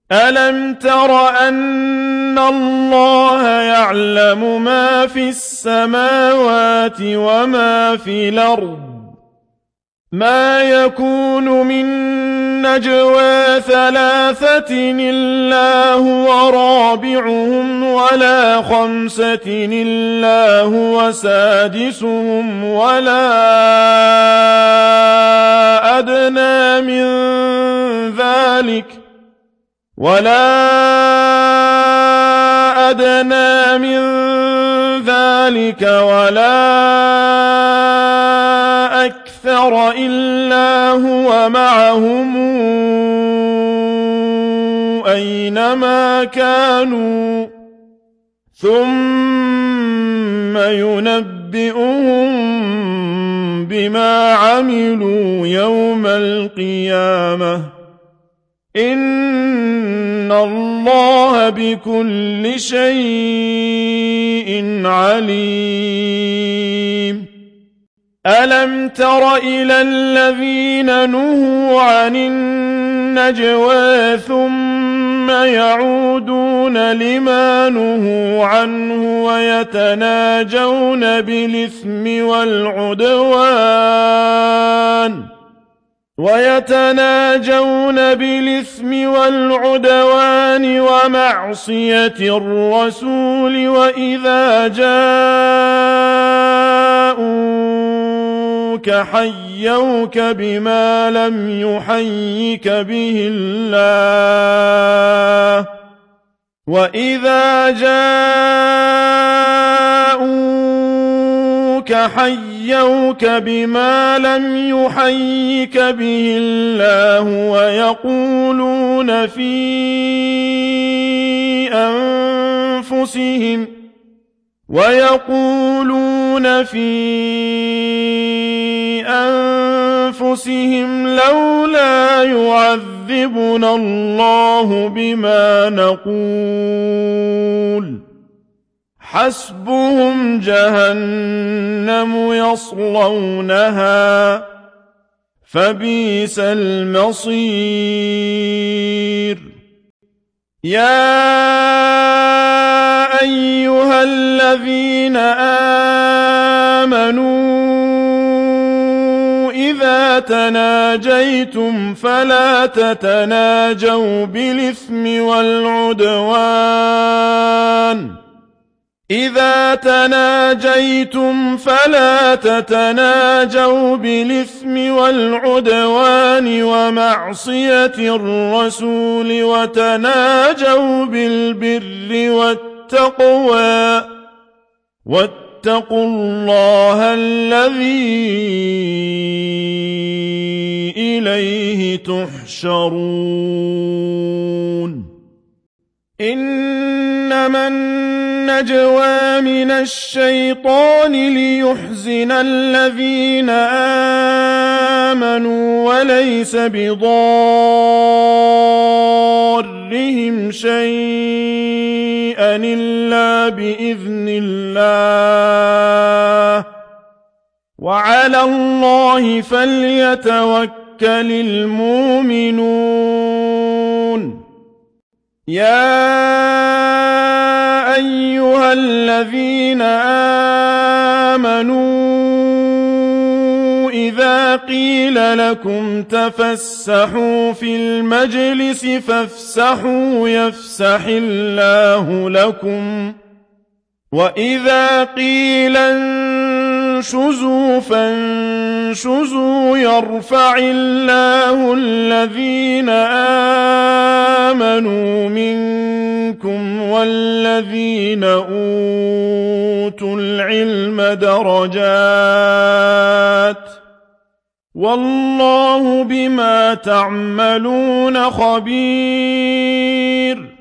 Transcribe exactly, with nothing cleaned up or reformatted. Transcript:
أَلَمْ تَرَ أَنَّ اللَّهَ يَعْلَمُ مَا فِي السَّمَاوَاتِ وَمَا فِي الْأَرْضِ مَا يَكُونُ مِن نَّجْوَىٰ ثَلَاثَةٍ إِلَّا هُوَ رَابِعُهُمْ وَلَا خَمْسَةٍ إِلَّا هُوَ سَادِسُهُمْ وَلَا أَدْنَىٰ مِن ذَٰلِكَ وَلَا أَدْنَىٰ مِن ذَٰلِكَ وَلَا أَكْثَرَ إِلَّا هُوَ مَعَهُمْ أَيْنَمَا كَانُوا ثُمَّ يُنَبِّئُهُم بِمَا عَمِلُوا يَوْمَ الْقِيَامَةِ ۚ إِنَّ اللَّهَ بِكُلِّ شَيْءٍ عَلِيمٌ أَلَمْ تَرَ إِلَى الَّذِينَ نُهُوا عَنِ النَّجْوَىٰ ثُمَّ يَعُودُونَ لِمَا نُهُوا عَنْهُ وَيَتَنَاجَوْنَ بِالْإِثْمِ وَالْعُدْوَانِ وَيَتَنَاجَوْنَ بِالْإِثْمِ وَالْعُدْوَانِ وَمَعْصِيَتِ الرَّسُولِ وَإِذَا جَاءُوكَ حَيَّوْكَ بِمَا لَمْ يُحَيِّكَ بِهِ اللَّهُ وَإِذَا جَاءُوكَ حَيَّوْكَ بِمَا لَمْ يُحَيِّكَ بِهِ اللَّهُ وَيَقُولُونَ فِي أَنفُسِهِمْ وَيَقُولُونَ فِي أَنفُسِهِمْ لَوْلَا يُعَذِّبُنَا اللَّهُ بِمَا نَقُولُ حَسْبُهُمْ جَهَنَّمُ يَصْلَوْنَهَا فَبِئْسَ الْمَصِيرُ يَا أَيُّهَا الَّذِينَ آمَنُوا إِذَا تَنَاجَيْتُمْ فَلَا تَتَنَاجَوْا بِالْإِثْمِ وَالْعُدْوَانِ إِذَا تَنَاجَيْتُمْ فَلَا تَتَنَاجَوْا بِالْإِثْمِ وَالْعُدْوَانِ وَمَعْصِيَتِ الرَّسُولِ وَتَنَاجَوْا بِالْبِرِّ وَالتَّقْوَىٰ وَاتَّقُوا اللَّهَ الَّذِي إِلَيْهِ تُحْشَرُونَ إِنَّمَا النَّجْوَىٰ مِنَ الشَّيْطَانِ لِيُحْزِنَ الَّذِينَ آمَنُوا وَلَيْسَ بِضَارِّهِمْ شَيْئًا إِلَّا بِإِذْنِ اللَّهِ ۚ وَعَلَى اللَّهِ فَلْيَتَوَكَّلِ الْمُؤْمِنُونَ يَا أَيُّهَا الَّذِينَ آمَنُوا إِذَا قِيلَ لَكُمْ تَفَسَّحُوا فِي الْمَجْلِسِ فَافْسَحُوا يَفْسَحِ اللَّهُ لَكُمْ ۖ وَإِذَا قِيلَ انشُزُوا فَانشُزُوا يَرْفَعِ اللَّهُ الَّذِينَ آمَنُوا مِنكُمْ وَالَّذِينَ أُوتُوا الْعِلْمَ دَرَجَاتٍ ۚ وَاللَّهُ بِمَا تَعْمَلُونَ خَبِيرٌ